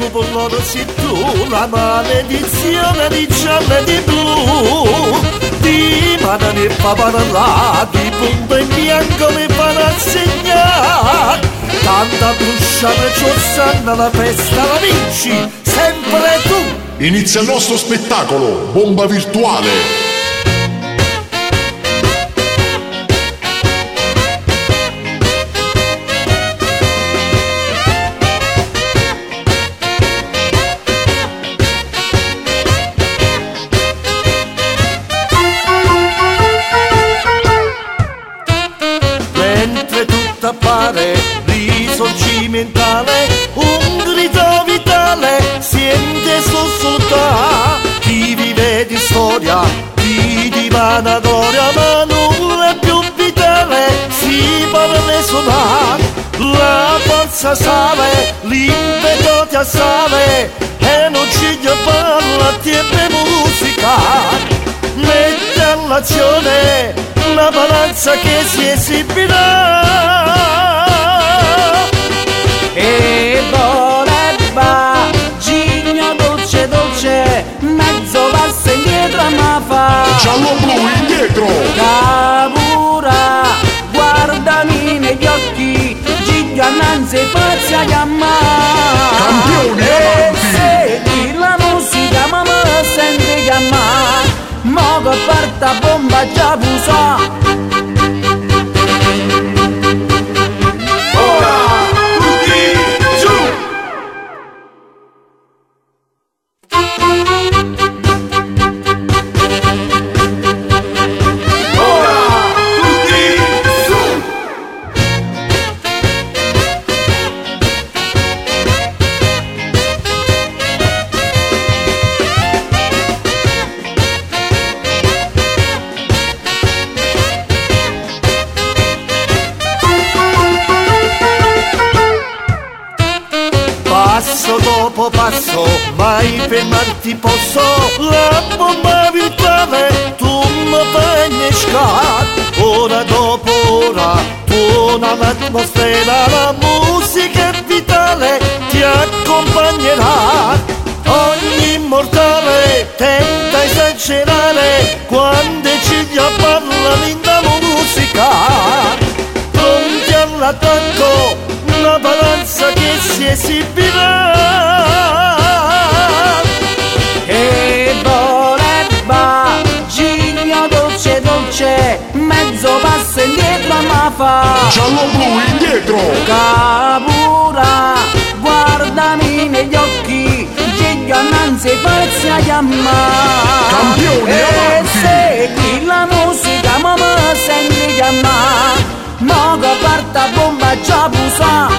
per loro sei tu, la maledizione di giallo e di blu. Di mano mi fa parlare, di punto in bianco mi fa insegnare. Tanta brusciata ciorsanna, la festa la vinci, sempre tu. Inizia il nostro spettacolo, bomba virtuale. Mentre tutto appare risorgimentale, un grido vitale sente sussultare. Chi vive di storia, chi di vanagloria, ma nulla è più vitale, si parla suonare. La forza sale, l'impeto ti assale, e non ci parla tempo musica. Mette all'azione la balanza che si esibirà. E voleva Gigno dolce dolce, mezzo passo indietro a ma fa. Giallo blu indietro. Capura, guardami negli occhi, Gigno annanzi farsi a chiamare. Campioni avanti. Segui la musica ma me senti chiamare, mo che parta bomba già pusa. Passo dopo passo, mai fermarti posso. La bomba virtuale, tu mi fai innescare. Ora dopo ora, tuona l'atmosfera, la musica è vitale, ti accompagnerà. Ogni immortale tenta esagerare, quando ci parla linda musica. Pronti all'attacco, la balanza che si esibirà. E voleva Gigno dolce dolce, mezzo passo indietro a ma fa. Giallo blu indietro. Capura, guardami negli occhi, Gigno annanzi farsi a chiamare. Campioni e avanti. segui la musica ma me senti chiamare, mo che parta bomba già pusa.